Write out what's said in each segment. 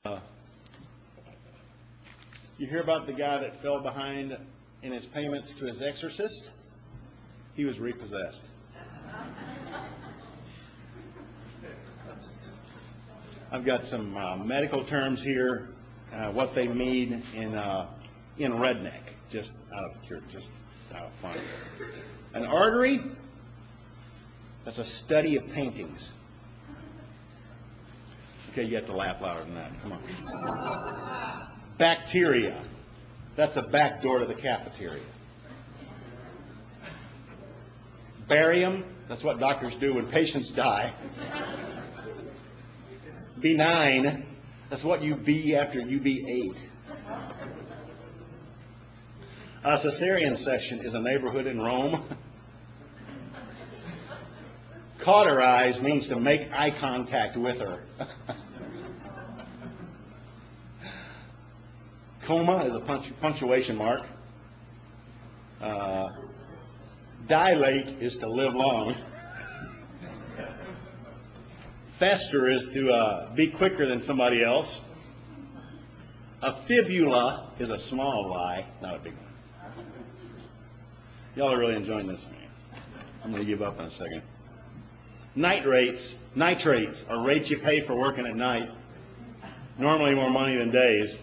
You hear about the guy that fell behind in his payments to his exorcist? He was repossessed. I've got some medical terms here, what they mean in redneck, just out of fun. An artery, that's a study of paintings. Okay, you have to laugh louder than that. Come on. Bacteria, that's a back door to the cafeteria. Barium, that's what doctors do when patients die. Benign, that's what you be after you be 8. A cesarean section is a neighborhood in Rome. Cauterize means to make eye contact with her. Coma is a punctuation mark. Dilate is to live long. Fester is to be quicker than somebody else. A fibula is a small lie, not a big one. Y'all are really enjoying this, man. I'm going to give up in a second. Nitrates are rates you pay for working at night. Normally more money than days.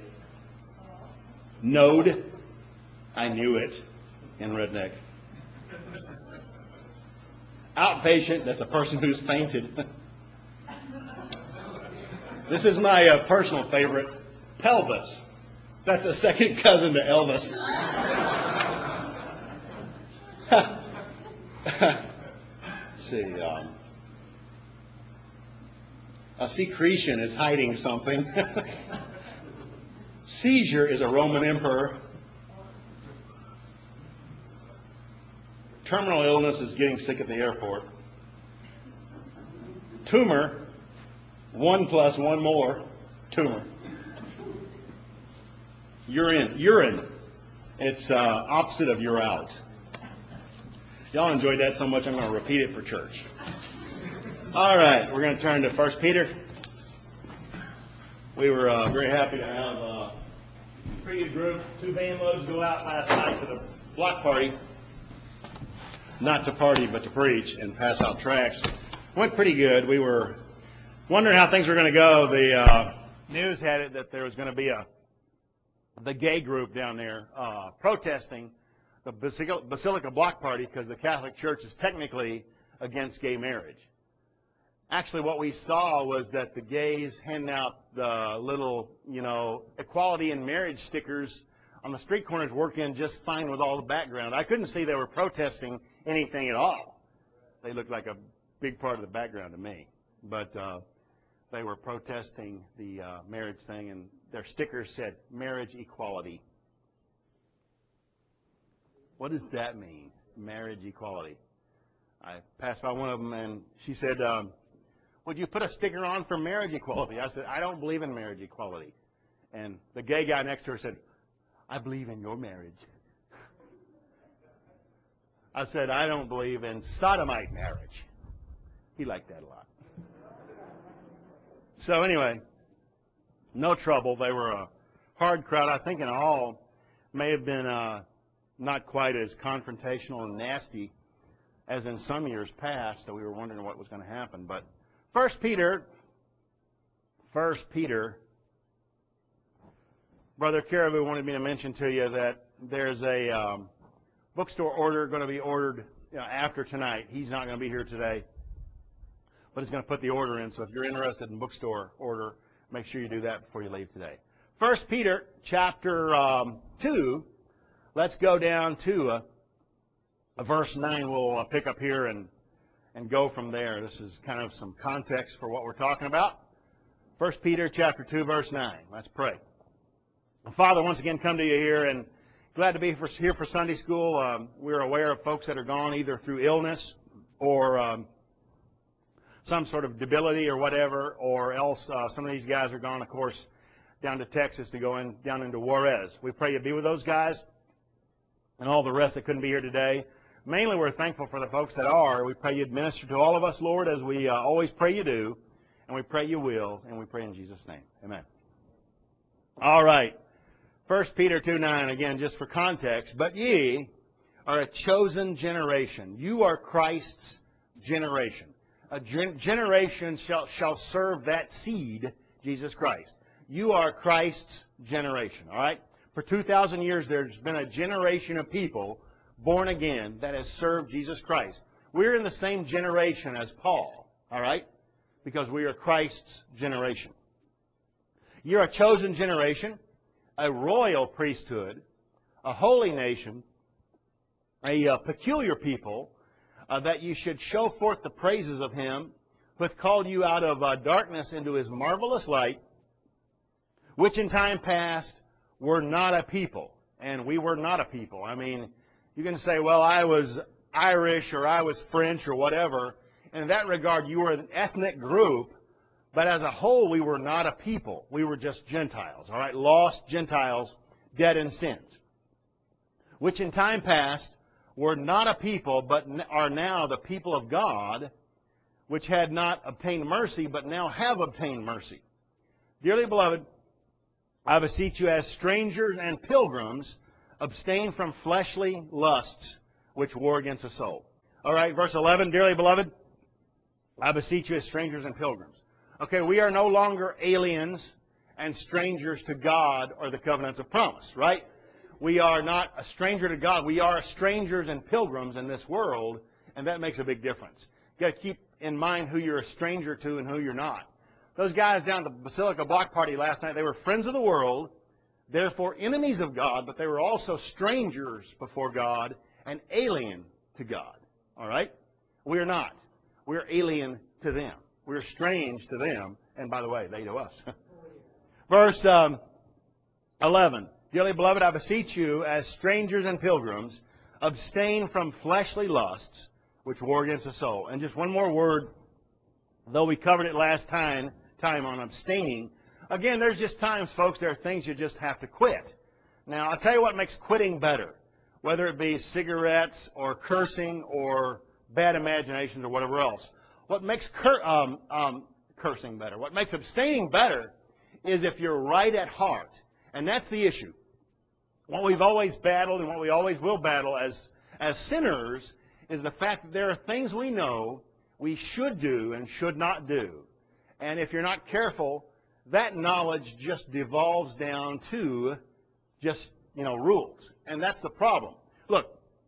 Node, I knew it in redneck. Outpatient, that's a person who's fainted. This is my personal favorite. Pelvis, that's a second cousin to Elvis. Let's see. A secretion is hiding something. Seizure is a Roman emperor. Terminal illness is getting sick at the airport. Tumor, 1 plus 1 more, tumor. Urine, it's opposite of you're out. Y'all enjoyed that so much I'm going to repeat it for church. All right, we're going to turn to 1 Peter. We were very happy to have a pretty good group. 2 van loads go out last night to the block party. Not to party, but to preach and pass out tracts. Went pretty good. We were wondering how things were going to go. The news had it that there was going to be the gay group down there protesting the Basilica block party because the Catholic Church is technically against gay marriage. Actually, what we saw was that the gays handing out the little, equality in marriage stickers on the street corners worked in just fine with all the background. I couldn't see they were protesting anything at all. They looked like a big part of the background to me. But they were protesting the marriage thing, and their stickers said, marriage equality. What does that mean, marriage equality? I passed by one of them, and she said, would you put a sticker on for marriage equality? I said, I don't believe in marriage equality. And the gay guy next to her said, I believe in your marriage. I said, I don't believe in sodomite marriage. He liked that a lot. So anyway, no trouble. They were a hard crowd. I think in all may have been not quite as confrontational and nasty as in some years past, so we were wondering what was going to happen. But 1 Peter, Brother Caribou wanted me to mention to you that there's a bookstore order going to be ordered after tonight. He's not going to be here today, but he's going to put the order in. So if you're interested in bookstore order, make sure you do that before you leave today. 1 Peter chapter 2, let's go down to verse 9. We'll pick up here and go from there. This is kind of some context for what we're talking about. 1 Peter chapter 2, verse 9. Let's pray. Father, once again, come to you here, and glad to be here for Sunday school. We're aware of folks that are gone either through illness or some sort of debility or whatever, or else some of these guys are gone, of course, down to Texas to go down into Juarez. We pray you be with those guys and all the rest that couldn't be here today. Mainly, we're thankful for the folks that are. We pray you'd minister to all of us, Lord, as we always pray you do, and we pray you will, and we pray in Jesus' name. Amen. All right. 1 Peter 2:9, again, just for context. But ye are a chosen generation. You are Christ's generation. A generation shall serve that seed, Jesus Christ. You are Christ's generation. All right? For 2,000 years, there's been a generation of people born again that has served Jesus Christ. We're in the same generation as Paul. All right? Because we are Christ's generation. You're a chosen generation, a royal priesthood, a holy nation, a peculiar people, that you should show forth the praises of Him who hath called you out of darkness into His marvelous light, which in time past were not a people. And we were not a people. I mean, you can say, well, I was Irish or I was French or whatever. And in that regard, you were an ethnic group. But as a whole, we were not a people. We were just Gentiles, all right? Lost Gentiles, dead in sins. Which in time past were not a people, but are now the people of God, which had not obtained mercy, but now have obtained mercy. Dearly beloved, I beseech you as strangers and pilgrims, abstain from fleshly lusts, which war against the soul. All right, verse 11, dearly beloved, I beseech you as strangers and pilgrims. Okay, we are no longer aliens and strangers to God or the covenants of promise, right? We are not a stranger to God. We are strangers and pilgrims in this world, and that makes a big difference. You've got to keep in mind who you're a stranger to and who you're not. Those guys down at the Basilica Block Party last night, they were friends of the world, therefore enemies of God, but they were also strangers before God and alien to God. All right? We are not. We're alien to them. We're strange to them, and by the way, they to us. Verse 11. Dearly beloved, I beseech you, as strangers and pilgrims, abstain from fleshly lusts, which war against the soul. And just one more word, though we covered it last time on abstaining. Again, there's just times, folks, there are things you just have to quit. Now, I'll tell you what makes quitting better, whether it be cigarettes or cursing or bad imaginations or whatever else. What makes cursing better, what makes abstaining better, is if you're right at heart. And that's the issue. What we've always battled and what we always will battle as sinners is the fact that there are things we know we should do and should not do. And if you're not careful, that knowledge just devolves down to just, rules. And that's the problem. Look,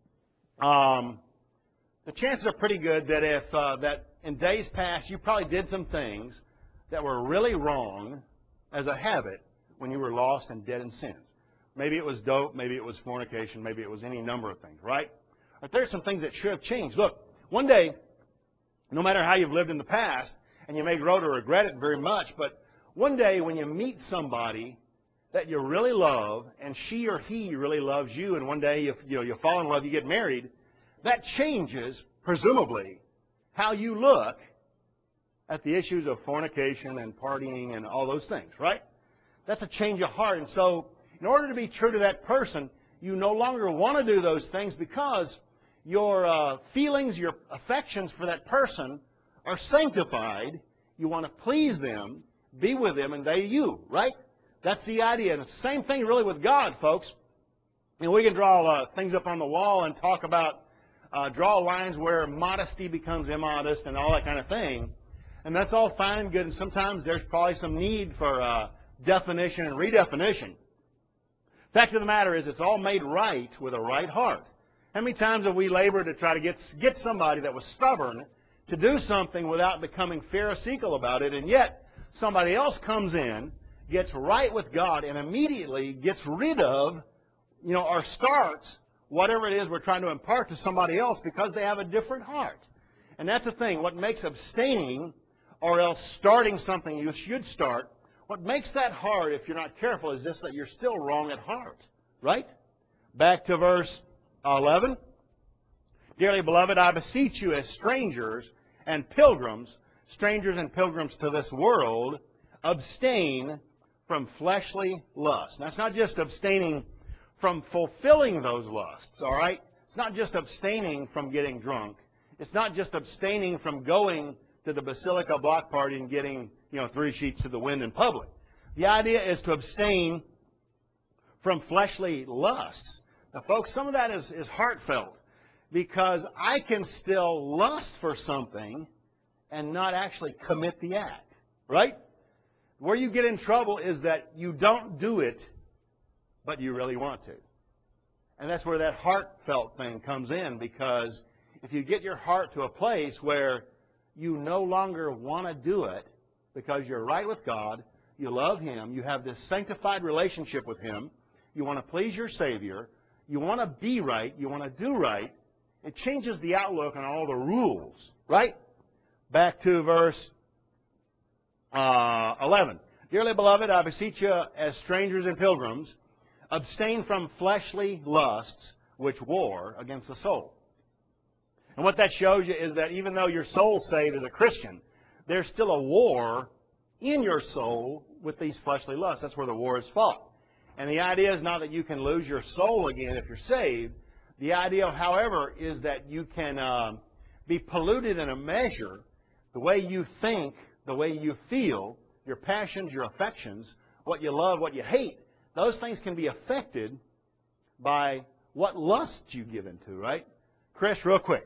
the chances are pretty good that if that in days past you probably did some things that were really wrong as a habit when you were lost and dead in sins. Maybe it was dope, maybe it was fornication, maybe it was any number of things, right? But there's some things that should have changed. Look, one day, no matter how you've lived in the past, and you may grow to regret it very much, but one day when you meet somebody that you really love, and she or he really loves you, and one day you fall in love, you get married, that changes, presumably, how you look at the issues of fornication and partying and all those things, right? That's a change of heart. And so, in order to be true to that person, you no longer want to do those things because your feelings, your affections for that person are sanctified. You want to please them, be with them, and they you, right? That's the idea. And it's the same thing really with God, folks. We can draw things up on the wall and talk about, draw lines where modesty becomes immodest and all that kind of thing. And that's all fine and good. And sometimes there's probably some need for definition and redefinition. Fact of the matter is, it's all made right with a right heart. How many times have we labored to try to get somebody that was stubborn to do something without becoming pharisaical about it, and yet somebody else comes in, gets right with God, and immediately gets rid of, or starts whatever it is we're trying to impart to somebody else because they have a different heart. And that's the thing. What makes abstaining or else starting something you should start, what makes that hard if you're not careful is this, that you're still wrong at heart. Right? Back to verse 11. Dearly beloved, I beseech you as strangers and pilgrims to this world, abstain from fleshly lusts. Now, it's not just abstaining from fulfilling those lusts, all right? It's not just abstaining from getting drunk. It's not just abstaining from going to the Basilica Block Party and getting, 3 sheets to the wind in public. The idea is to abstain from fleshly lusts. Now, folks, some of that is heartfelt, because I can still lust for something and not actually commit the act, right? Where you get in trouble is that you don't do it, but you really want to. And that's where that heartfelt thing comes in, because if you get your heart to a place where you no longer want to do it because you're right with God, you love Him, you have this sanctified relationship with Him, you want to please your Savior, you want to be right, you want to do right, it changes the outlook on all the rules, right? Back to verse 11. Dearly beloved, I beseech you as strangers and pilgrims, abstain from fleshly lusts which war against the soul. And what that shows you is that even though your soul's saved as a Christian, there's still a war in your soul with these fleshly lusts. That's where the war is fought. And the idea is not that you can lose your soul again if you're saved. The idea, however, is that you can be polluted in a measure. The way you think, the way you feel, your passions, your affections, what you love, what you hate, those things can be affected by what lust you give into, right? Chris, real quick.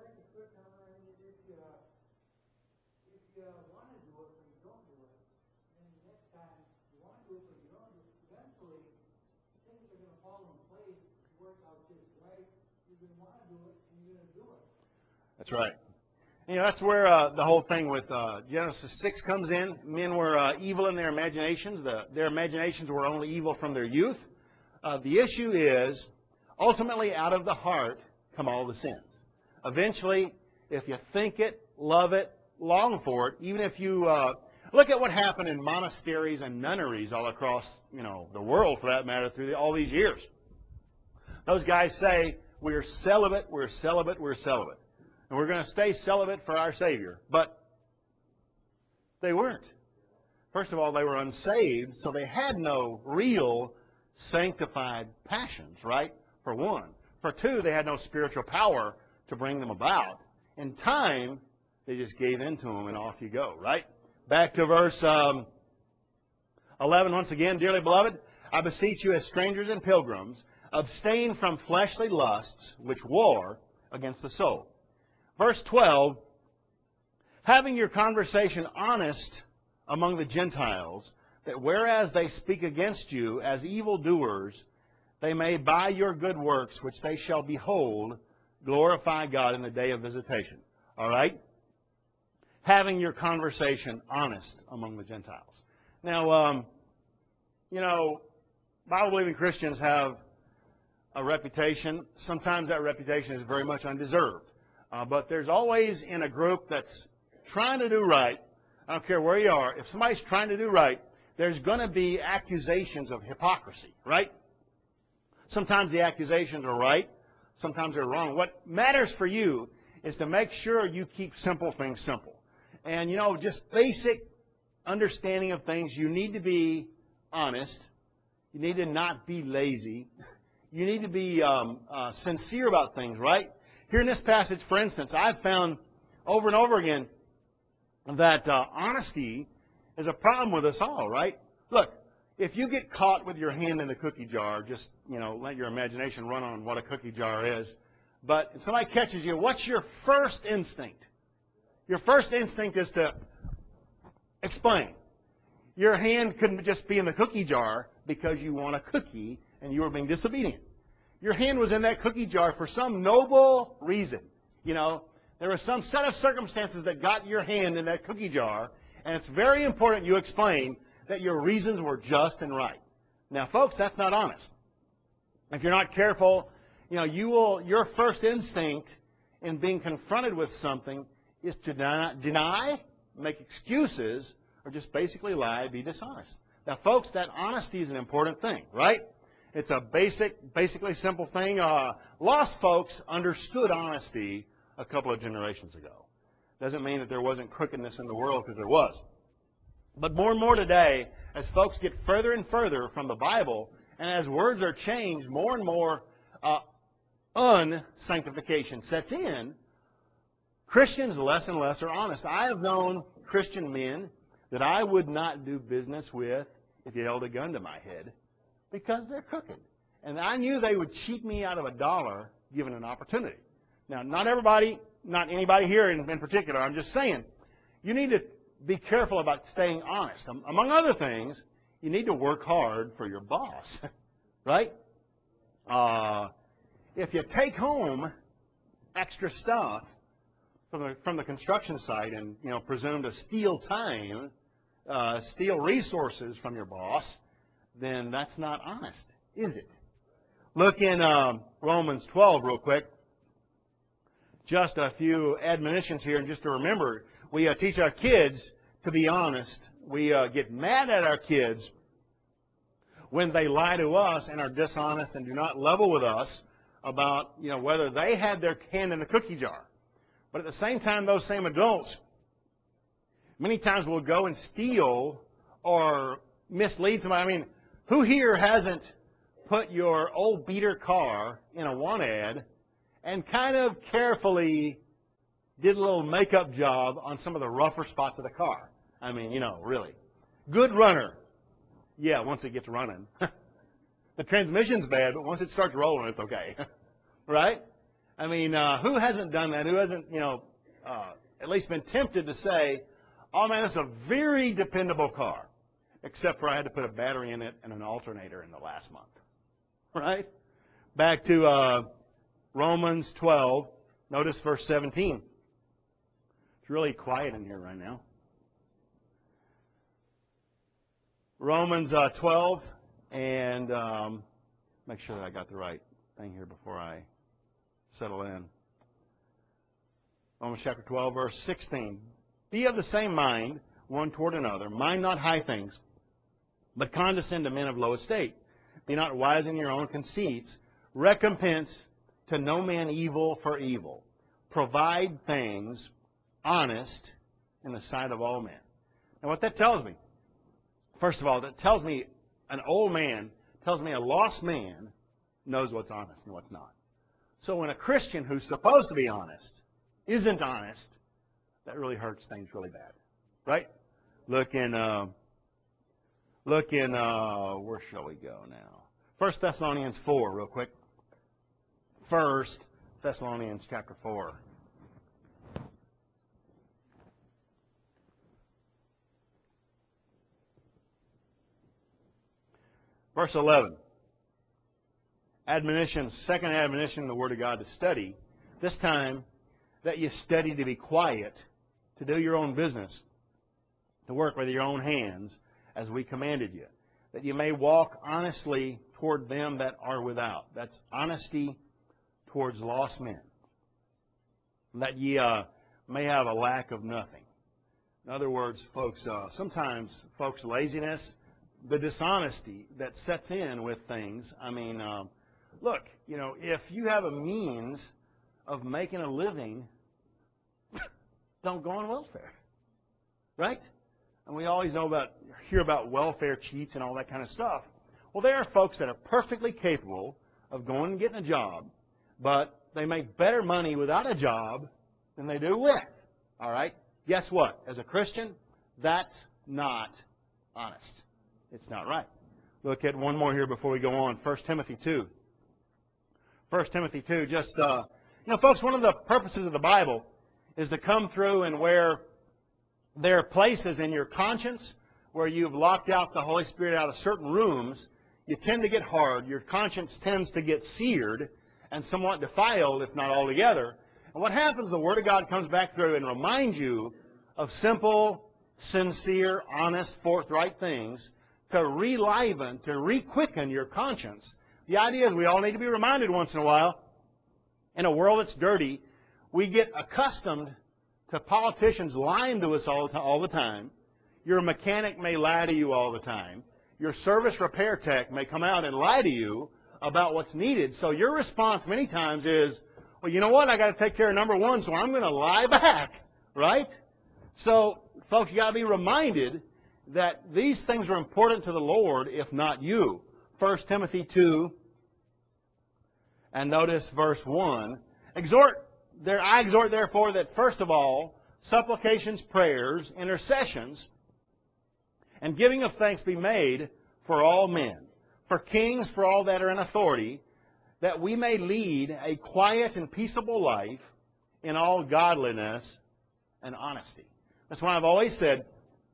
That's right. You know, that's where the whole thing with Genesis 6 comes in. Men were evil in their imaginations. Their imaginations were only evil from their youth. The issue is, ultimately, out of the heart come all the sins. Eventually, if you think it, love it, long for it, even if you look at what happened in monasteries and nunneries all across, the world, for that matter, through all these years. Those guys say, we're celibate, we're celibate, we're celibate. And we're going to stay celibate for our Savior. But they weren't. First of all, they were unsaved, so they had no real sanctified passions, right? For one. For two, they had no spiritual power to bring them about. In time, they just gave in to them, and off you go, right? Back to verse 11 once again. Dearly beloved, I beseech you as strangers and pilgrims, abstain from fleshly lusts which war against the soul. Verse 12, having your conversation honest among the Gentiles, that whereas they speak against you as evildoers, they may by your good works, which they shall behold, glorify God in the day of visitation. All right? Having your conversation honest among the Gentiles. Now, Bible-believing Christians have a reputation. Sometimes that reputation is very much undeserved. But there's always in a group that's trying to do right, I don't care where you are, if somebody's trying to do right, there's going to be accusations of hypocrisy, right? Sometimes the accusations are right, sometimes they're wrong. What matters for you is to make sure you keep simple things simple. And, just basic understanding of things. You need to be honest. You need to not be lazy. You need to be sincere about things, right? Here in this passage, for instance, I've found over and over again that honesty is a problem with us all, right? Look, if you get caught with your hand in the cookie jar, just, let your imagination run on what a cookie jar is. But if somebody catches you, what's your first instinct? Your first instinct is to explain. Your hand couldn't just be in the cookie jar because you want a cookie and you were being disobedient. Your hand was in that cookie jar for some noble reason. There was some set of circumstances that got your hand in that cookie jar, and it's very important you explain that your reasons were just and right. Now, folks, that's not honest. If you're not careful, your first instinct in being confronted with something is to deny, make excuses, or just basically lie, be dishonest. Now, folks, that honesty is an important thing, right? It's a basically simple thing. Lost folks understood honesty a couple of generations ago. Doesn't mean that there wasn't crookedness in the world, because there was. But more and more today, as folks get further and further from the Bible, and as words are changed, more and more unsanctification sets in, Christians less and less are honest. I have known Christian men that I would not do business with if you held a gun to my head, because they're crooked. And I knew they would cheat me out of $1 given an opportunity. Now, not everybody, not anybody here in particular, I'm just saying, you need to be careful about staying honest. Among other things, you need to work hard for your boss, right? If you take home extra stuff from the construction site and, presume to steal time, steal resources from your boss, then that's not honest, is it? Look in Romans 12 real quick. Just a few admonitions here, and just to remember, we teach our kids to be honest. We get mad at our kids when they lie to us and are dishonest and do not level with us about, whether they had their hand in the cookie jar. But at the same time, those same adults many times will go and steal or mislead somebody. I mean, who here hasn't put your old beater car in a want ad and kind of carefully did a little makeup job on some of the rougher spots of the car? I mean, really. Good runner. Yeah, once it gets running. The transmission's bad, but once it starts rolling, it's okay. Right? I mean, who hasn't done that? Who hasn't, at least been tempted to say, oh, man, it's a very dependable car, except for I had to put a battery in it and an alternator in the last month. Right? Back to Romans 12. Notice verse 17. It's really quiet in here right now. Romans 12, and make sure that I got the right thing here before I settle in. Romans chapter 12, verse 16. Be of the same mind one toward another. Mind not high things, but condescend to men of low estate. Be not wise in your own conceits. Recompense to no man evil for evil. Provide things honest in the sight of all men. Now what that tells me, first of all, that tells me an old man, tells me a lost man knows what's honest and what's not. So when a Christian who's supposed to be honest isn't honest, that really hurts things really bad. Right? Look in where shall we go now? 1 Thessalonians 4, real quick. 1 Thessalonians chapter 4. Verse 11. Admonition, second admonition in the Word of God to study. This time, that you study to be quiet, to do your own business, to work with your own hands, as we commanded you, that you may walk honestly toward them that are without. That's honesty towards lost men. That ye may have a lack of nothing. In other words, folks, sometimes folks' laziness, the dishonesty that sets in with things. I mean, look, if you have a means of making a living, don't go on welfare, right? And we always hear about welfare cheats and all that kind of stuff. Well, there are folks that are perfectly capable of going and getting a job, but they make better money without a job than they do with. All right? Guess what? As a Christian, that's not honest. It's not right. Look at one more here before we go on. 1 Timothy 2. 1 Timothy 2, just, folks, one of the purposes of the Bible is to come through and where there are places in your conscience where you've locked out the Holy Spirit out of certain rooms, you tend to get hard. Your conscience tends to get seared and somewhat defiled, if not altogether. And what happens, the Word of God comes back through and reminds you of simple, sincere, honest, forthright things to reliven, to requicken your conscience. The idea is we all need to be reminded once in a while. In a world that's dirty, we get accustomed to politicians lying to us all the time. Your mechanic may lie to you all the time. Your service repair tech may come out and lie to you about what's needed. So your response many times is, well, you know what? I got to take care of number one, so I'm going to lie back, right? So, folks, you got to be reminded that these things are important to the Lord, if not you. 1 Timothy 2, and notice verse 1. I exhort, therefore, that first of all, supplications, prayers, intercessions, And giving of thanks be made for all men, for kings, for all that are in authority, that we may lead a quiet and peaceable life in all godliness and honesty. That's why I've always said,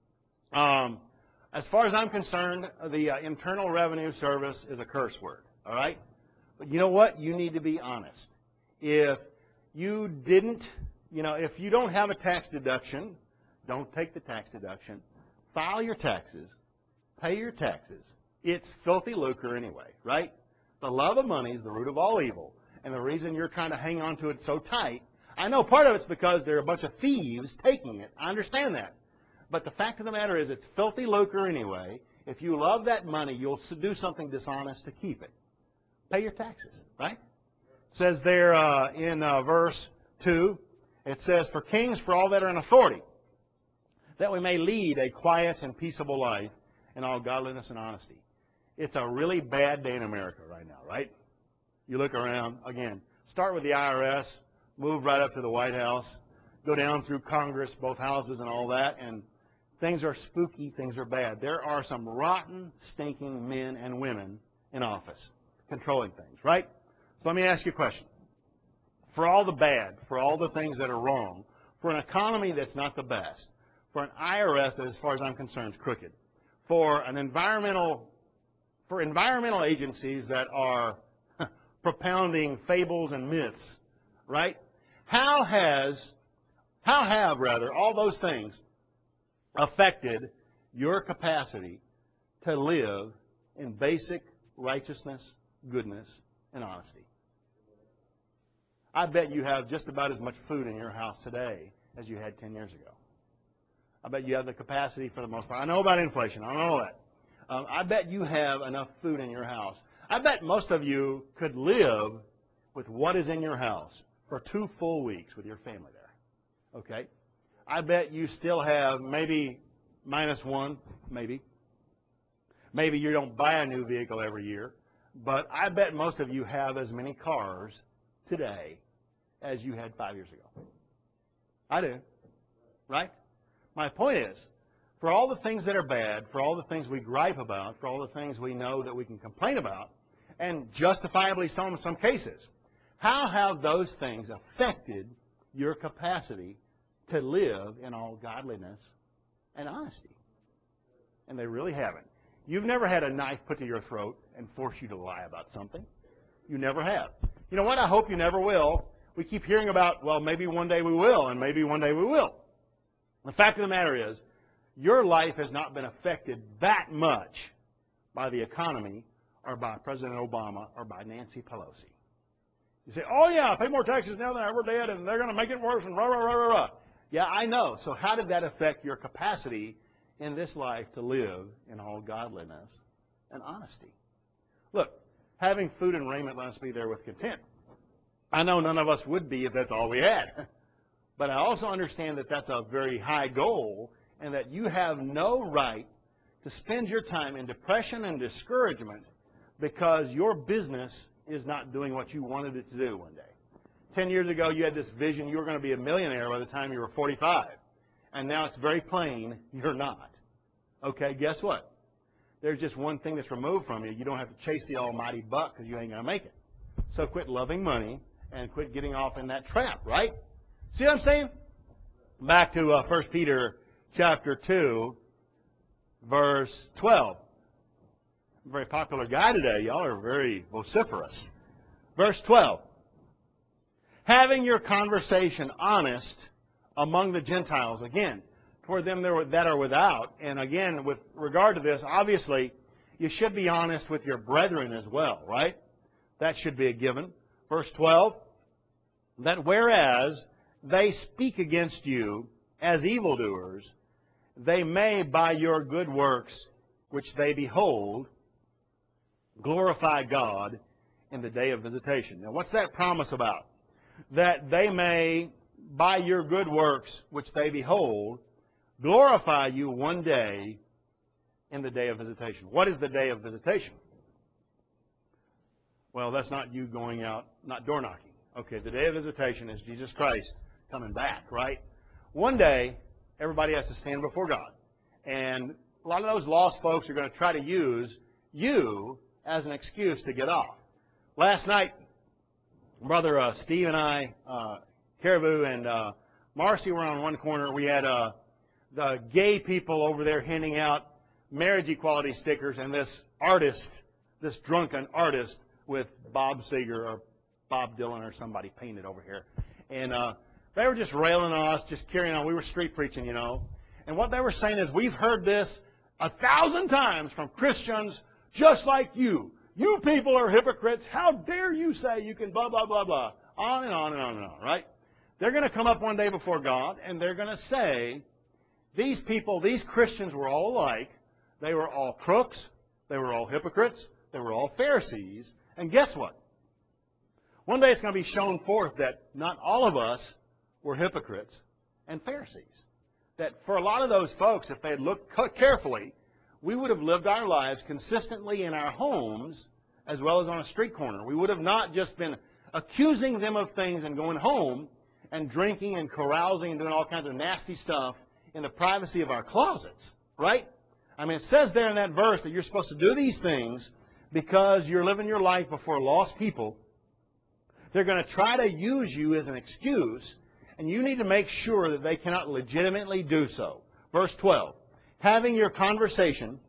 as far as I'm concerned, the Internal Revenue Service is a curse word. All right? But you know what? You need to be honest. If you didn't, if you don't have a tax deduction, don't take the tax deduction. File your taxes. Pay your taxes. It's filthy lucre anyway, right? The love of money is the root of all evil. And the reason you're trying to hang on to it so tight, I know part of it's because there are a bunch of thieves taking it. I understand that. But the fact of the matter is it's filthy lucre anyway. If you love that money, you'll do something dishonest to keep it. Pay your taxes, right? It says there in verse 2, it says, for kings, for all that are in authority, that we may lead a quiet and peaceable life in all godliness and honesty. It's a really bad day in America right now, right? You look around, again, start with the IRS, move right up to the White House, go down through Congress, both houses and all that, and things are spooky, things are bad. There are some rotten, stinking men and women in office controlling things, right? So let me ask you a question. For all the bad, for all the things that are wrong, for an economy that's not the best, for an IRS that, as far as I'm concerned, is crooked, for environmental agencies that are propounding fables and myths, right? How have all those things affected your capacity to live in basic righteousness, goodness, and honesty? I bet you have just about as much food in your house today as you had 10 years ago. I bet you have the capacity for the most part. I know about inflation. I know that. I bet you have enough food in your house. I bet most of you could live with what is in your house for 2 full weeks with your family there. Okay? I bet you still have maybe -1, maybe. Maybe you don't buy a new vehicle every year. But I bet most of you have as many cars today as you had 5 years ago. I do. Right? My point is, for all the things that are bad, for all the things we gripe about, for all the things we know that we can complain about, and justifiably so in some cases, how have those things affected your capacity to live in all godliness and honesty? And they really haven't. You've never had a knife put to your throat and force you to lie about something. You never have. You know what? I hope you never will. We keep hearing about, well, maybe one day we will, and maybe one day we will. The fact of the matter is, your life has not been affected that much by the economy or by President Obama or by Nancy Pelosi. You say, oh, yeah, I pay more taxes now than I ever did, and they're going to make it worse, and rah, rah, rah, rah, rah. Yeah, I know. So how did that affect your capacity in this life to live in all godliness and honesty? Look, having food and raiment, let us be there with content. I know none of us would be if that's all we had. But I also understand that that's a very high goal and that you have no right to spend your time in depression and discouragement because your business is not doing what you wanted it to do one day. 10 years ago, you had this vision you were going to be a millionaire by the time you were 45. And now it's very plain you're not. Okay, guess what? There's just one thing that's removed from you. You don't have to chase the almighty buck because you ain't going to make it. So quit loving money and quit getting off in that trap, right? See what I'm saying? Back to 1 Peter chapter 2, verse 12. I'm a very popular guy today. Y'all are very vociferous. Verse 12. Having your conversation honest among the Gentiles. Again, toward them that are without. And again, with regard to this, obviously, you should be honest with your brethren as well, right? That should be a given. Verse 12. That whereas they speak against you as evildoers, they may by your good works, which they behold, glorify God in the day of visitation. Now, what's that promise about? That they may, by your good works, which they behold, glorify you one day in the day of visitation. What is the day of visitation? Well, that's not you going out, not door knocking. Okay, the day of visitation is Jesus Christ coming back, right? One day, everybody has to stand before God. And a lot of those lost folks are going to try to use you as an excuse to get off. Last night, Brother Steve and I, Caribou and Marcy were on one corner. We had the gay people over there handing out marriage equality stickers, and this artist, this drunken artist with Bob Seger or Bob Dylan or somebody painted over here. And they were just railing on us, just carrying on. We were street preaching, you know. And what they were saying is, we've heard this 1,000 times from Christians just like you. You people are hypocrites. How dare you say you can blah, blah, blah, blah. On and on and on and on, right? They're going to come up one day before God, and they're going to say, these people, these Christians were all alike. They were all crooks. They were all hypocrites. They were all Pharisees. And guess what? One day it's going to be shown forth that not all of us were hypocrites and Pharisees. That for a lot of those folks, if they had looked carefully, we would have lived our lives consistently in our homes as well as on a street corner. We would have not just been accusing them of things and going home and drinking and carousing and doing all kinds of nasty stuff in the privacy of our closets, right? I mean, it says there in that verse that you're supposed to do these things because you're living your life before lost people. They're going to try to use you as an excuse, and you need to make sure that they cannot legitimately do so. Verse 12, having your conversation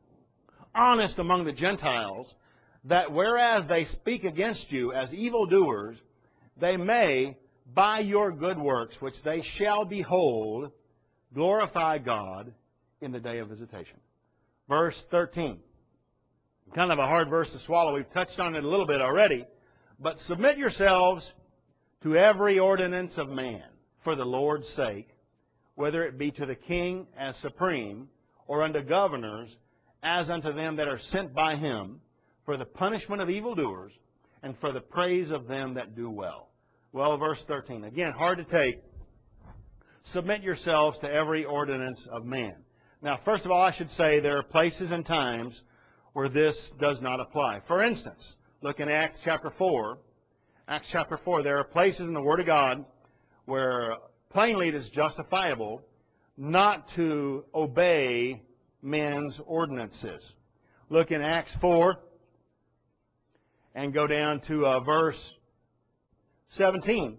honest among the Gentiles, that whereas they speak against you as evildoers, they may, by your good works, which they shall behold, glorify God in the day of visitation. Verse 13. Kind of a hard verse to swallow. We've touched on it a little bit already. But submit yourselves to every ordinance of man for the Lord's sake, whether it be to the king as supreme, or unto governors as unto them that are sent by him, for the punishment of evildoers, and for the praise of them that do well. Well, verse 13. Again, hard to take. Submit yourselves to every ordinance of man. Now, first of all, I should say there are places and times where this does not apply. For instance, look in Acts chapter 4. Acts chapter 4, there are places in the Word of God where plainly it is justifiable not to obey men's ordinances. Look in Acts 4 and go down to verse 17.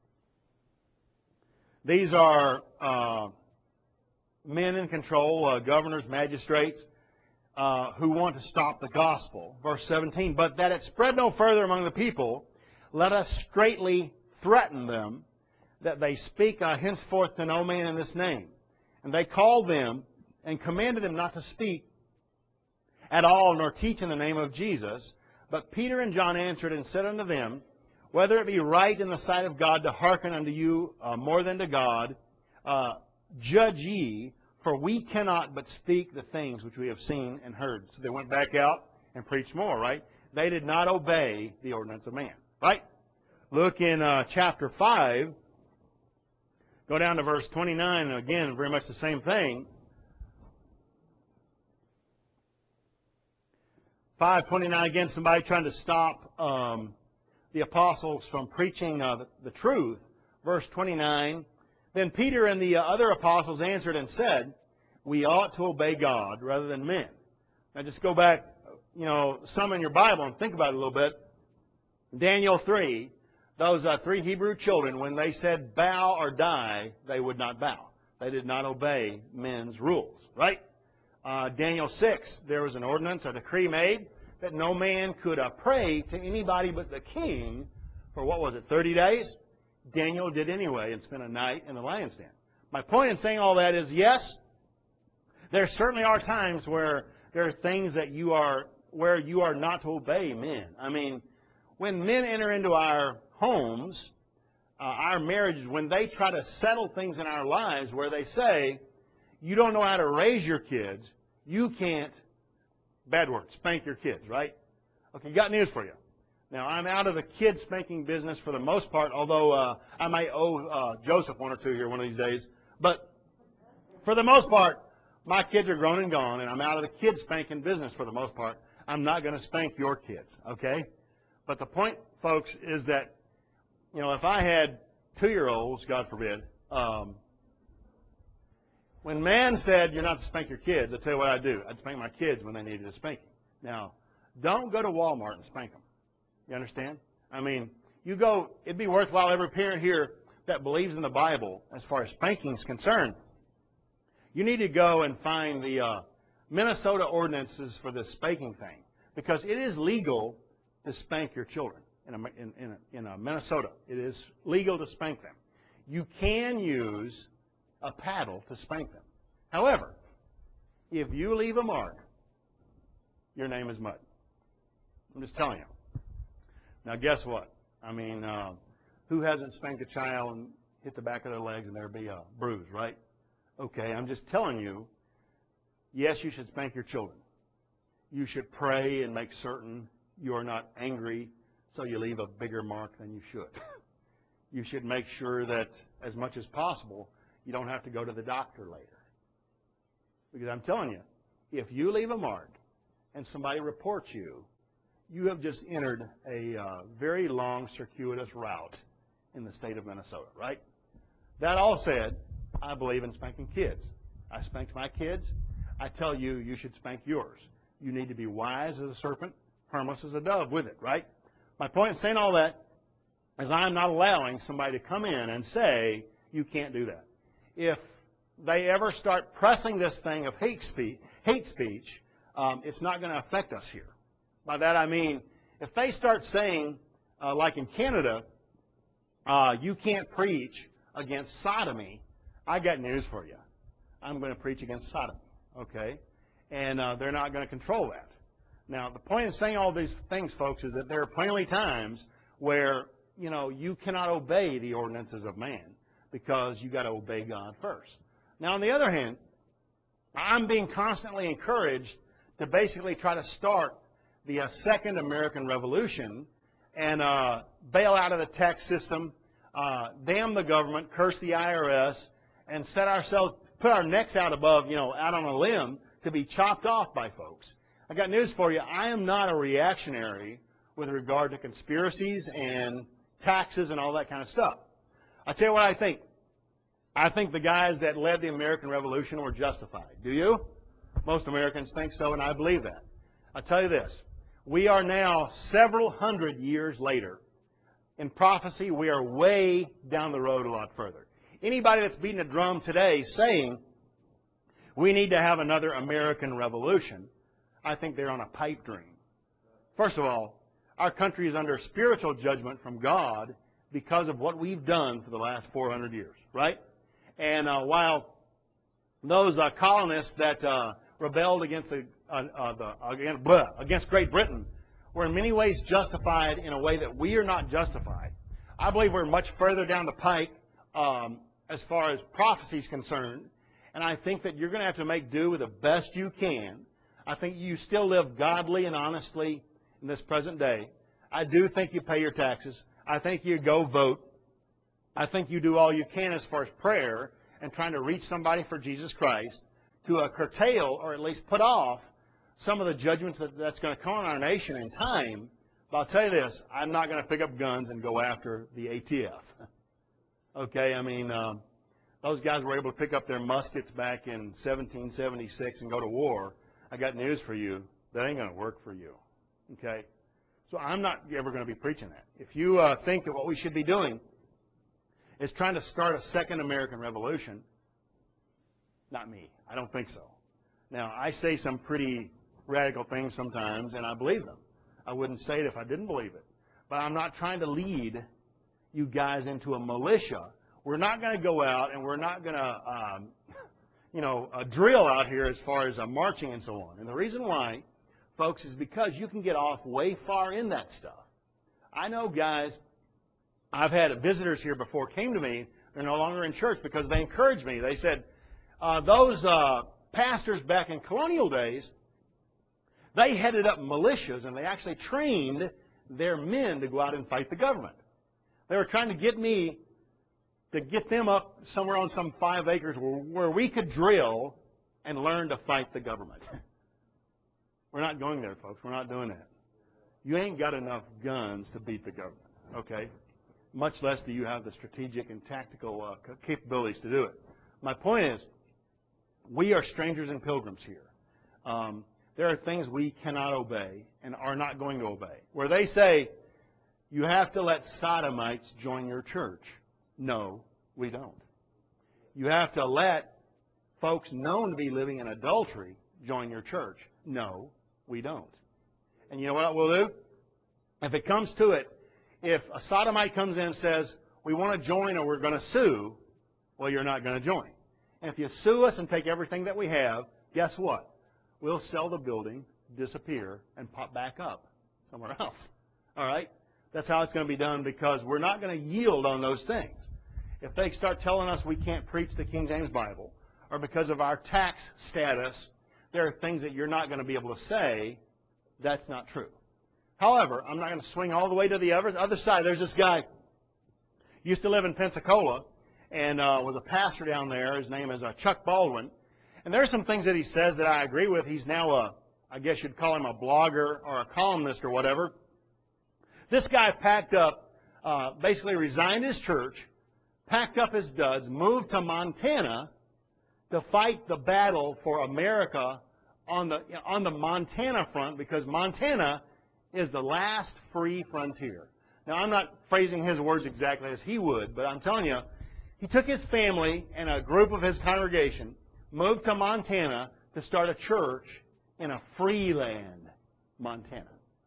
These are men in control, governors, magistrates, who want to stop the gospel. Verse 17, but that it spread no further among the people, let us straitly threaten them, that they speak henceforth to no man in this name. And they called them and commanded them not to speak at all, nor teach in the name of Jesus. But Peter and John answered and said unto them, whether it be right in the sight of God to hearken unto you more than to God, judge ye, for we cannot but speak the things which we have seen and heard. So they went back out and preached more, right? They did not obey the ordinance of man, right? Look in chapter 5. Go down to verse 29, and again, very much the same thing. 5:29, again, somebody trying to stop the apostles from preaching the truth. Verse 29, then Peter and the other apostles answered and said, we ought to obey God rather than men. Now just go back, some in your Bible and think about it a little bit. Daniel 3, those 3 Hebrew children, when they said bow or die, they would not bow. They did not obey men's rules, right? Daniel 6, there was an ordinance, a decree made that no man could pray to anybody but the king for, 30 days? Daniel did anyway and spent a night in the lion's den. My point in saying all that is, yes, there certainly are times where there are things that where you are not to obey men. I mean, when men enter into our homes, our marriages, when they try to settle things in our lives where they say, you don't know how to raise your kids, you can't, bad word, spank your kids, right? Okay, got news for you. Now, I'm out of the kid spanking business for the most part, although I might owe Joseph one or two here one of these days. But for the most part, my kids are grown and gone, and I'm out of the kid spanking business for the most part. I'm not going to spank your kids, okay? But the point, folks, is that, if I had 2-year-olds, God forbid, When man said you're not to spank your kids, I'll tell you what I'd do. I'd spank my kids when they needed a spanking. Now, don't go to Walmart and spank them. You understand? I mean, you go, it'd be worthwhile every parent here that believes in the Bible as far as spanking is concerned. You need to go and find the Minnesota ordinances for the spanking thing, because it is legal to spank your children in Minnesota. It is legal to spank them. You can use a paddle to spank them. However, if you leave a mark, your name is mud. I'm just telling you. Now, guess what? I mean, who hasn't spanked a child and hit the back of their legs and there'd be a bruise, right? Okay, I'm just telling you, yes, you should spank your children. You should pray and make certain you are not angry so you leave a bigger mark than you should. You should make sure that, as much as possible, you don't have to go to the doctor later. Because I'm telling you, if you leave a mark and somebody reports you, you have just entered a very long, circuitous route in the state of Minnesota, right? That all said, I believe in spanking kids. I spanked my kids. I tell you, you should spank yours. You need to be wise as a serpent, harmless as a dove with it, right? My point in saying all that is I'm not allowing somebody to come in and say, you can't do that. If they ever start pressing this thing of hate speech, it's not going to affect us here. By that I mean, if they start saying, like in Canada, you can't preach against sodomy, I got news for you. I'm going to preach against sodomy, okay? And they're not going to control that. Now, the point of saying all these things, folks, is that there are plainly times where, you cannot obey the ordinances of man because you got to obey God first. Now, on the other hand, I'm being constantly encouraged to basically try to start the second American Revolution and bail out of the tax system, damn the government, curse the IRS, and put our necks out above, out on a limb to be chopped off by folks. I got news for you. I am not a reactionary with regard to conspiracies and taxes and all that kind of stuff. I'll tell you what I think. I think the guys that led the American Revolution were justified. Do you? Most Americans think so, and I believe that. I'll tell you this. We are now several hundred years later. In prophecy, we are way down the road a lot further. Anybody that's beating a drum today saying we need to have another American Revolution, I think they're on a pipe dream. First of all, our country is under spiritual judgment from God because of what we've done for the last 400 years, right? And while those colonists that rebelled against against Great Britain were in many ways justified in a way that we are not justified, I believe we're much further down the pike as far as prophecy is concerned. And I think that you're going to have to make do with the best you can. I think you still live godly and honestly in this present day. I do think you pay your taxes. I think you go vote. I think you do all you can as far as prayer and trying to reach somebody for Jesus Christ to curtail or at least put off some of the judgments that's going to come on our nation in time. But I'll tell you this, I'm not going to pick up guns and go after the ATF. Okay, I mean, those guys were able to pick up their muskets back in 1776 and go to war. I got news for you. That ain't going to work for you. Okay? So I'm not ever going to be preaching that. If you think that what we should be doing is trying to start a second American Revolution, not me. I don't think so. Now, I say some pretty radical things sometimes, and I believe them. I wouldn't say it if I didn't believe it. But I'm not trying to lead you guys into a militia. We're not going to go out and we're not going to drill out here as far as marching and so on. And the reason why, folks, is because you can get off way far in that stuff. I know guys, I've had visitors here before came to me. They're no longer in church because they encouraged me. They said, those pastors back in colonial days, they headed up militias and they actually trained their men to go out and fight the government. They were trying to get me to get them up somewhere on some 5 acres where we could drill and learn to fight the government. We're not going there, folks. We're not doing that. You ain't got enough guns to beat the government, okay? Much less do you have the strategic and tactical capabilities to do it. My point is, we are strangers and pilgrims here. There are things we cannot obey and are not going to obey. Where they say, you have to let sodomites join your church. No, we don't. You have to let folks known to be living in adultery join your church. No, we don't. And you know what we'll do? If it comes to it, if a sodomite comes in and says, we want to join or we're going to sue, well, you're not going to join. And if you sue us and take everything that we have, guess what? We'll sell the building, disappear, and pop back up somewhere else. All right? That's how it's going to be done, because we're not going to yield on those things. If they start telling us we can't preach the King James Bible, or because of our tax status, there are things that you're not going to be able to say, that's not true. However, I'm not going to swing all the way to the other side. There's this guy, used to live in Pensacola, and was a pastor down there. His name is Chuck Baldwin. And there are some things that he says that I agree with. He's now I guess you'd call him a blogger or a columnist or whatever. This guy packed up, basically resigned his church, packed up his duds, moved to Montana to fight the battle for America on the Montana front, because Montana is the last free frontier. Now, I'm not phrasing his words exactly as he would, but I'm telling you, he took his family and a group of his congregation, moved to Montana to start a church in a free land, Montana.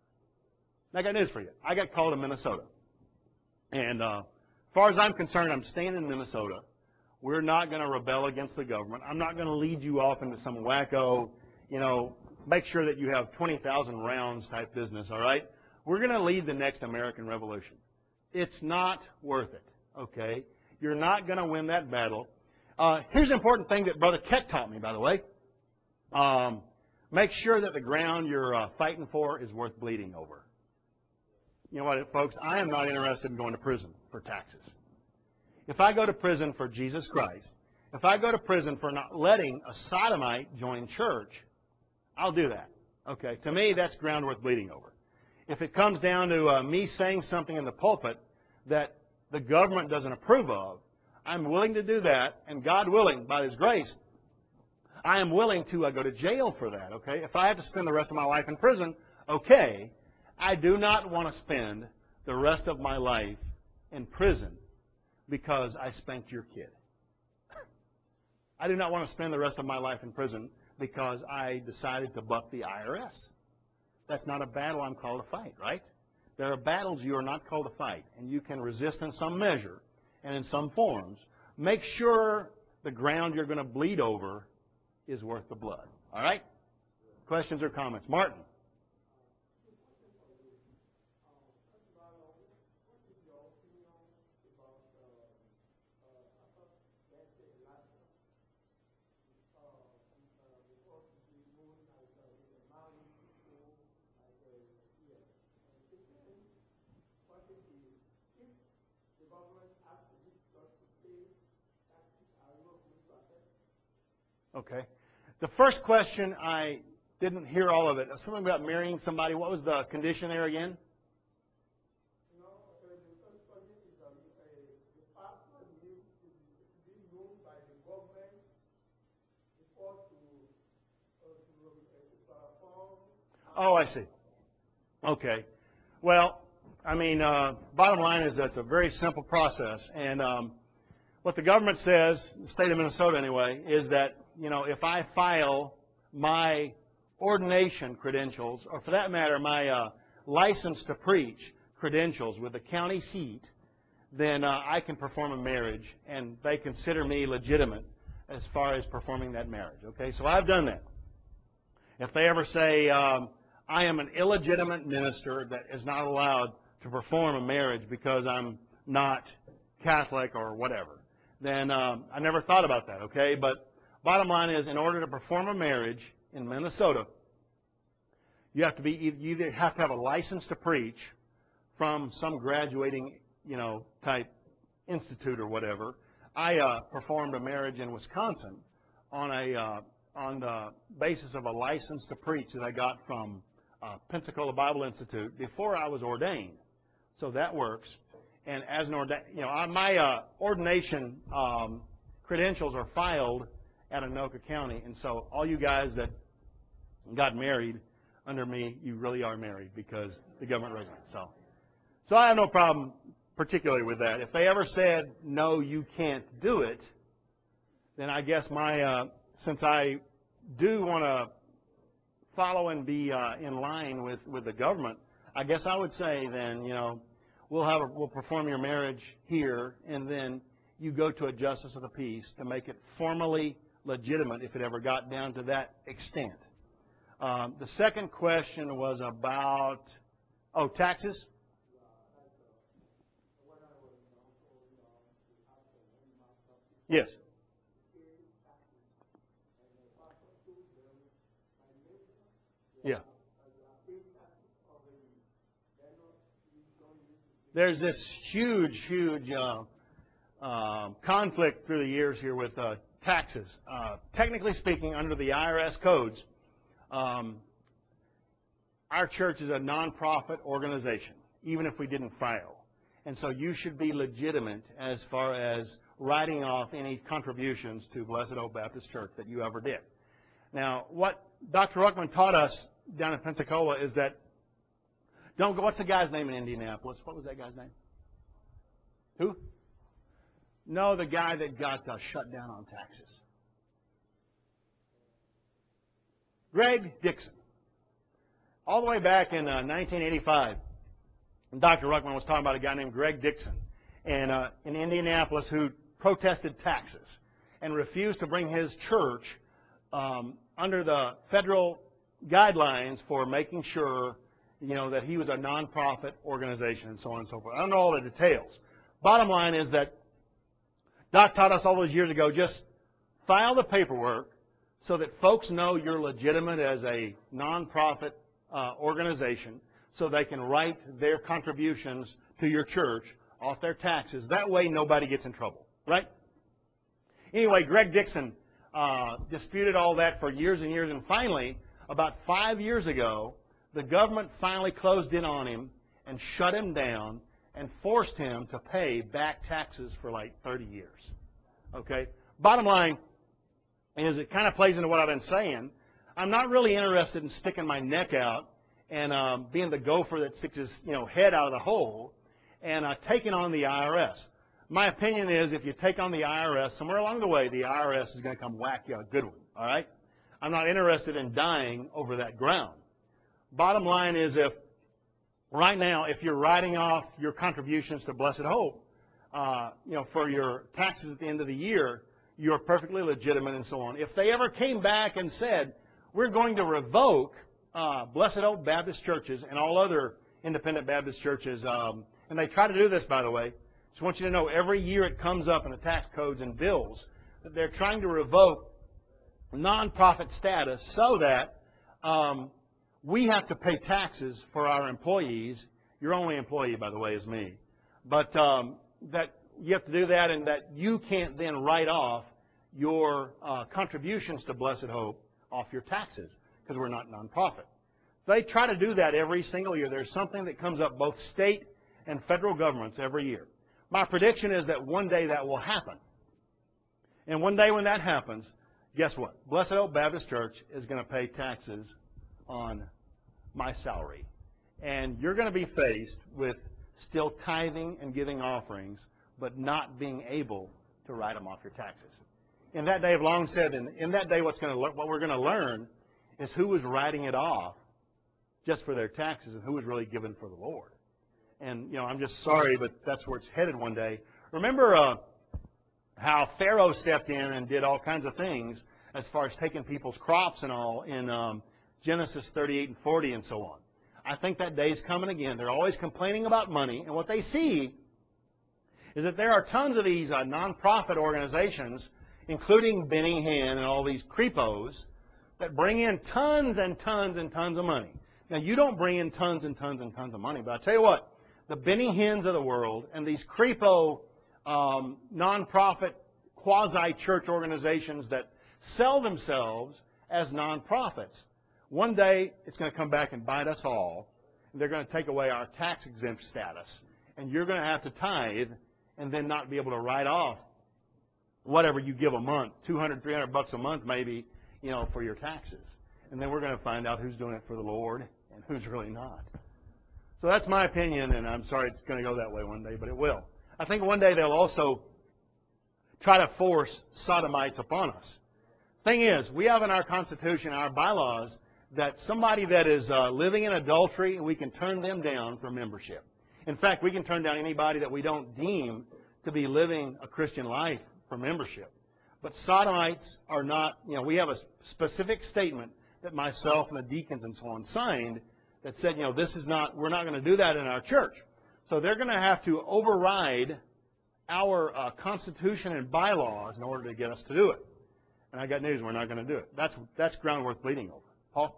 I got news for you. I got called to Minnesota. And as far as I'm concerned, I'm staying in Minnesota. We're not going to rebel against the government. I'm not going to lead you off into some wacko, make sure that you have 20,000 rounds type business, all right? We're going to lead the next American Revolution. It's not worth it, okay? You're not going to win that battle. Here's an important thing that Brother Keck taught me, by the way. Make sure that the ground you're fighting for is worth bleeding over. You know what, folks? I am not interested in going to prison for taxes. If I go to prison for Jesus Christ, if I go to prison for not letting a sodomite join church, I'll do that. Okay? To me, that's ground worth bleeding over. If it comes down to me saying something in the pulpit that the government doesn't approve of, I'm willing to do that, and God willing, by His grace, I am willing to go to jail for that, okay? If I have to spend the rest of my life in prison, okay. I do not want to spend the rest of my life in prison because I spanked your kid. I do not want to spend the rest of my life in prison because I decided to buck the IRS. That's not a battle I'm called to fight, right? There are battles you are not called to fight, and you can resist in some measure and in some forms. Make sure the ground you're going to bleed over is worth the blood. All right? Questions or comments? Martin. Okay. The first question, I didn't hear all of it. Something about marrying somebody. What was the condition there again? Oh, I see. Okay. Well, I mean, bottom line is that's a very simple process. And what the government says, the state of Minnesota anyway, is that, if I file my ordination credentials, or for that matter, my license to preach credentials with the county seat, then I can perform a marriage, and they consider me legitimate as far as performing that marriage. Okay, so I've done that. If they ever say I am an illegitimate minister that is not allowed to perform a marriage because I'm not Catholic or whatever, then I never thought about that, okay? But bottom line is, in order to perform a marriage in Minnesota, you either have to have a license to preach from some graduating, type institute or whatever. I performed a marriage in Wisconsin on the basis of a license to preach that I got from Pensacola Bible Institute before I was ordained. So that works. And as an my ordination credentials are filed at Anoka County. And so all you guys that got married under me, you really are married because the government raised me. So I have no problem particularly with that. If they ever said, no, you can't do it, then I guess since I do want to follow and be in line with the government, I guess I would say then, we'll perform your marriage here, and then you go to a justice of the peace to make it formally legitimate if it ever got down to that extent. The second question was about, taxes? Yes. Yeah. There's this huge conflict through the years here with taxes. Technically speaking, under the IRS codes, our church is a nonprofit organization, even if we didn't file. And so you should be legitimate as far as writing off any contributions to Blessed Hope Baptist Church that you ever did. Now, what Dr. Ruckman taught us down in Pensacola is that don't go. What's the guy's name in Indianapolis? What was that guy's name? Who? No, the guy that got shut down on taxes. Greg Dixon. All the way back in 1985, Dr. Ruckman was talking about a guy named Greg Dixon in Indianapolis who protested taxes and refused to bring his church under the federal guidelines for making sure, that he was a nonprofit organization and so on and so forth. I don't know all the details. Bottom line is that Doc taught us all those years ago, just file the paperwork so that folks know you're legitimate as a nonprofit organization so they can write their contributions to your church off their taxes. That way nobody gets in trouble, right? Anyway, Greg Dixon disputed all that for years and years, and finally, about 5 years ago, the government finally closed in on him and shut him down and forced him to pay back taxes for like 30 years. Okay? Bottom line is it kind of plays into what I've been saying. I'm not really interested in sticking my neck out and being the gopher that sticks his head out of the hole and taking on the IRS. My opinion is if you take on the IRS, somewhere along the way, the IRS is going to come whack you a good one. All right? I'm not interested in dying over that ground. Bottom line is right now, if you're writing off your contributions to Blessed Hope, for your taxes at the end of the year, you're perfectly legitimate and so on. If they ever came back and said, we're going to revoke Blessed Hope Baptist churches and all other independent Baptist churches, and they try to do this, by the way, just want you to know every year it comes up in the tax codes and bills that they're trying to revoke nonprofit status so that we have to pay taxes for our employees. Your only employee, by the way, is me. But that you have to do that, and that you can't then write off your contributions to Blessed Hope off your taxes because we're not nonprofit. They try to do that every single year. There's something that comes up both state and federal governments every year. My prediction is that one day that will happen. And one day when that happens, guess what? Blessed Hope Baptist Church is going to pay taxes on my salary. And you're going to be faced with still tithing and giving offerings, but not being able to write them off your taxes. In that day, I've long said, in that day, what we're going to learn is who was writing it off just for their taxes and who was really given for the Lord. And, I'm just sorry, but that's where it's headed one day. Remember how Pharaoh stepped in and did all kinds of things as far as taking people's crops and all in Genesis 38 and 40 and so on. I think that day's coming again. They're always complaining about money, and what they see is that there are tons of these nonprofit organizations, including Benny Hinn and all these creepos, that bring in tons and tons and tons of money. Now, you don't bring in tons and tons and tons of money, but I'll tell you what, the Benny Hinns of the world and these creepo nonprofit quasi-church organizations that sell themselves as nonprofits, one day it's going to come back and bite us all. And they're going to take away our tax-exempt status. And you're going to have to tithe and then not be able to write off whatever you give a month, $200, $300 a month maybe, for your taxes. And then we're going to find out who's doing it for the Lord and who's really not. So that's my opinion, and I'm sorry it's going to go that way one day, but it will. I think one day they'll also try to force sodomites upon us. Thing is, we have in our Constitution, our bylaws, that somebody that is living in adultery, we can turn them down for membership. In fact, we can turn down anybody that we don't deem to be living a Christian life for membership. But sodomites are not, we have a specific statement that myself and the deacons and so on signed that said, this is not, we're not going to do that in our church. So they're going to have to override our Constitution and bylaws in order to get us to do it. And I got news, we're not going to do it. That's ground worth bleeding over. Paul?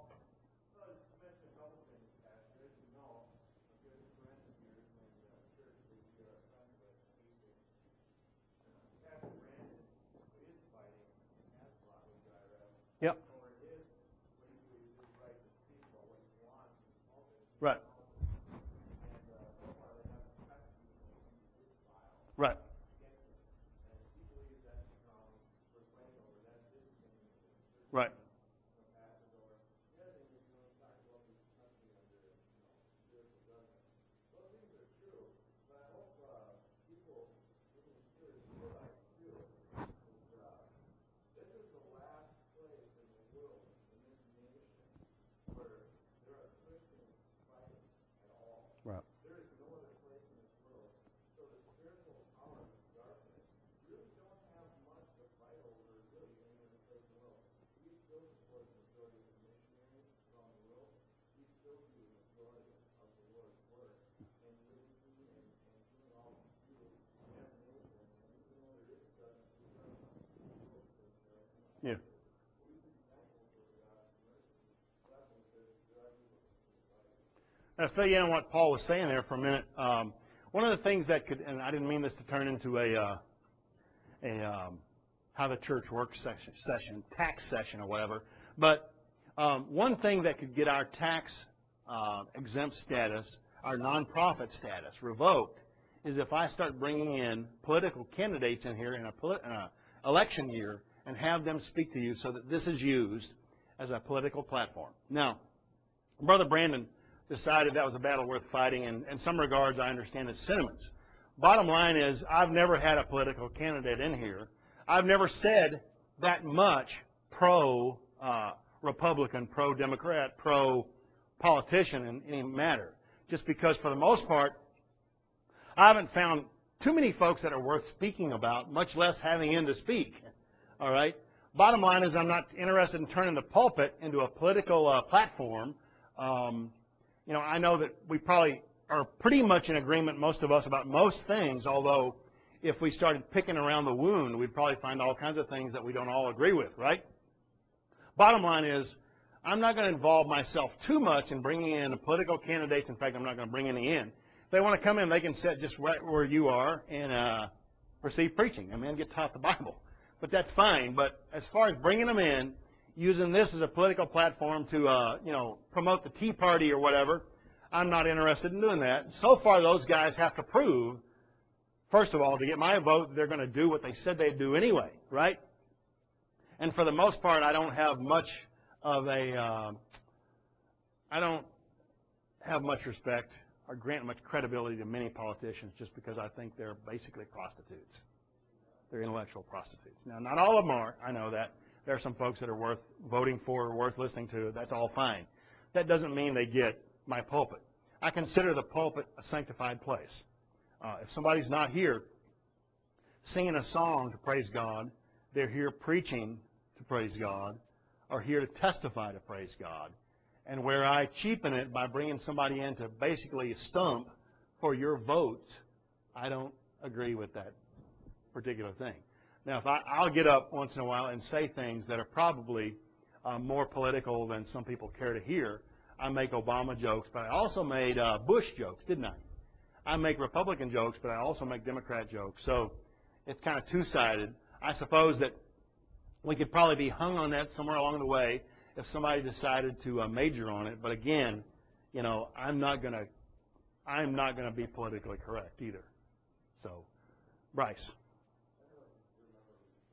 Yep. Right. Right. Right. Right. Yeah. Now, fill you in on what Paul was saying there for a minute. One of the things that could, and I didn't mean this to turn into a how the church works session, tax session or whatever, but one thing that could get our tax exempt status, our nonprofit status revoked, is if I start bringing in political candidates in here in an election year and have them speak to you so that this is used as a political platform. Now, Brother Brandon decided that was a battle worth fighting, and in some regards I understand his sentiments. Bottom line is, I've never had a political candidate in here. I've never said that much pro-Republican, pro-Democrat, pro-politician in any matter. Just because, for the most part, I haven't found too many folks that are worth speaking about, much less having in to speak. All right? Bottom line is, I'm not interested in turning the pulpit into a political platform. I know that we probably are pretty much in agreement, most of us, about most things, although if we started picking around the wound, we'd probably find all kinds of things that we don't all agree with, right? Bottom line is, I'm not going to involve myself too much in bringing in political candidates. In fact, I'm not going to bring any in. If they want to come in, they can sit just right where you are and receive preaching. Amen, get taught the Bible. But that's fine. But as far as bringing them in, using this as a political platform to, promote the Tea Party or whatever, I'm not interested in doing that. So far, those guys have to prove, first of all, to get my vote, they're going to do what they said they'd do anyway, right? And for the most part, I don't have much of a, I don't have much respect or grant much credibility to many politicians just because I think they're basically prostitutes. They're intellectual prostitutes. Now, not all of them are. I know that. There are some folks that are worth voting for, worth listening to. That's all fine. That doesn't mean they get my pulpit. I consider the pulpit a sanctified place. If somebody's not here singing a song to praise God, they're here preaching to praise God, or here to testify to praise God. And where I cheapen it by bringing somebody in to basically stump for your vote, I don't agree with that particular thing. Now, if I'll get up once in a while and say things that are probably more political than some people care to hear. I make Obama jokes, but I also made Bush jokes, didn't I? I make Republican jokes, but I also make Democrat jokes. So it's kind of two-sided. I suppose that we could probably be hung on that somewhere along the way if somebody decided to major on it. But again, I'm not going to be politically correct either. So, Bryce.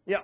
Yeah.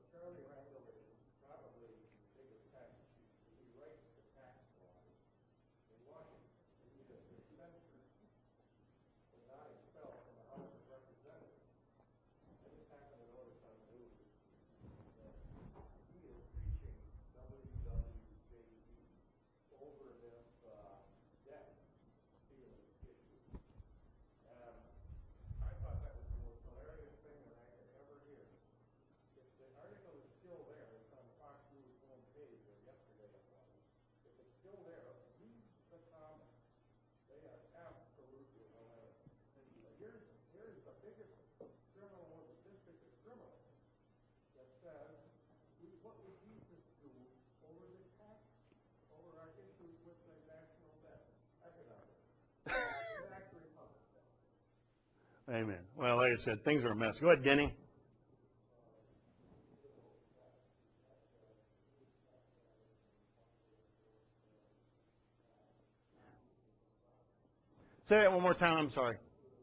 Amen. Well, like I said, things are a mess. Go ahead, Denny. Say that one more time. I'm sorry.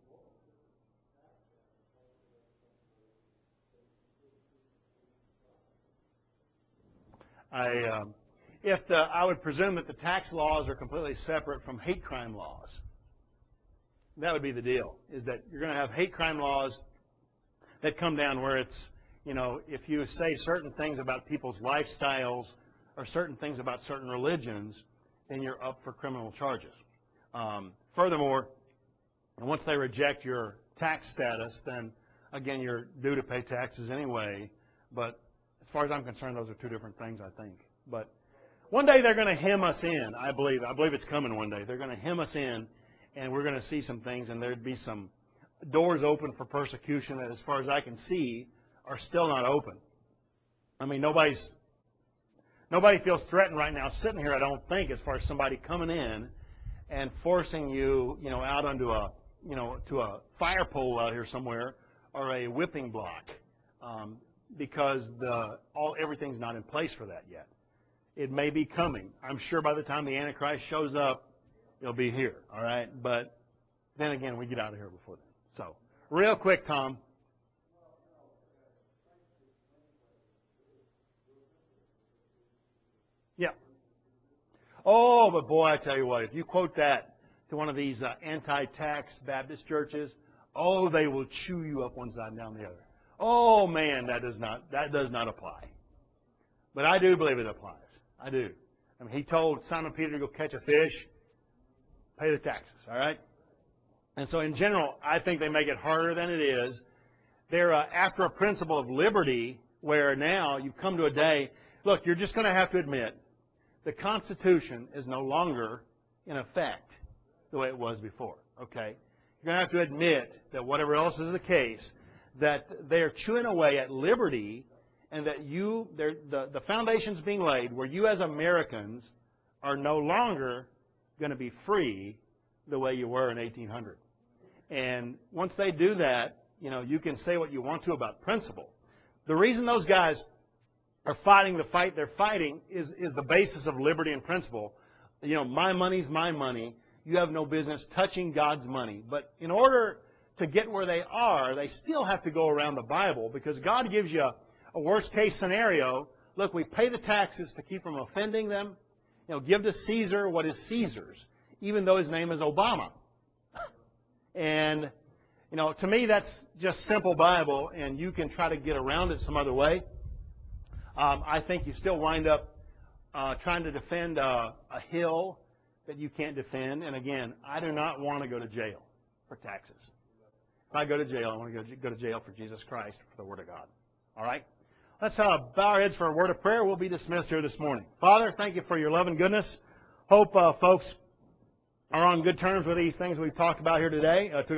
I would presume that the tax laws are completely separate from hate crime laws. That would be the deal, is that you're going to have hate crime laws that come down where it's, if you say certain things about people's lifestyles or certain things about certain religions, then you're up for criminal charges. Furthermore, once they reject your tax status, then, again, you're due to pay taxes anyway. But as far as I'm concerned, those are two different things, I think. But one day they're going to hem us in, I believe. I believe it's coming one day. They're going to hem us in, and we're going to see some things, and there'd be some doors open for persecution that, as far as I can see, are still not open. I mean, nobody feels threatened right now sitting here, I don't think, as far as somebody coming in and forcing you, out onto to a fire pole out here somewhere or a whipping block, because everything's not in place for that yet. It may be coming. I'm sure by the time the Antichrist shows up, it'll be here, all right? But then again, we get out of here before then. So, real quick, Tom. Yeah. Oh, but boy, I tell you what, if you quote that to one of these anti-tax Baptist churches, oh, they will chew you up one side and down the other. Oh, man, that does not apply. But I do believe it applies. I do. I mean, he told Simon Peter to go catch a fish, pay the taxes, all right? And so in general, I think they make it harder than it is. They're after a principle of liberty where now you've come to a day, look, you're just going to have to admit the Constitution is no longer in effect the way it was before, okay? You're going to have to admit that whatever else is the case, that they're chewing away at liberty and that the foundation's being laid where you as Americans are no longer going to be free the way you were in 1800. And once they do that, you can say what you want to about principle. The reason those guys are fighting the fight they're fighting is the basis of liberty and principle. My money's my money. You have no business touching God's money. But in order to get where they are, they still have to go around the Bible because God gives you a worst-case scenario. Look, we pay the taxes to keep from offending them. Give to Caesar what is Caesar's, even though his name is Obama. And, to me, that's just simple Bible, and you can try to get around it some other way. I think you still wind up trying to defend a hill that you can't defend. And, again, I do not want to go to jail for taxes. If I go to jail, I want to go to jail for Jesus Christ, for the Word of God. All right? Let's bow our heads for a word of prayer. We'll be dismissed here this morning. Father, thank you for your love and goodness. Hope folks are on good terms with these things we've talked about here today.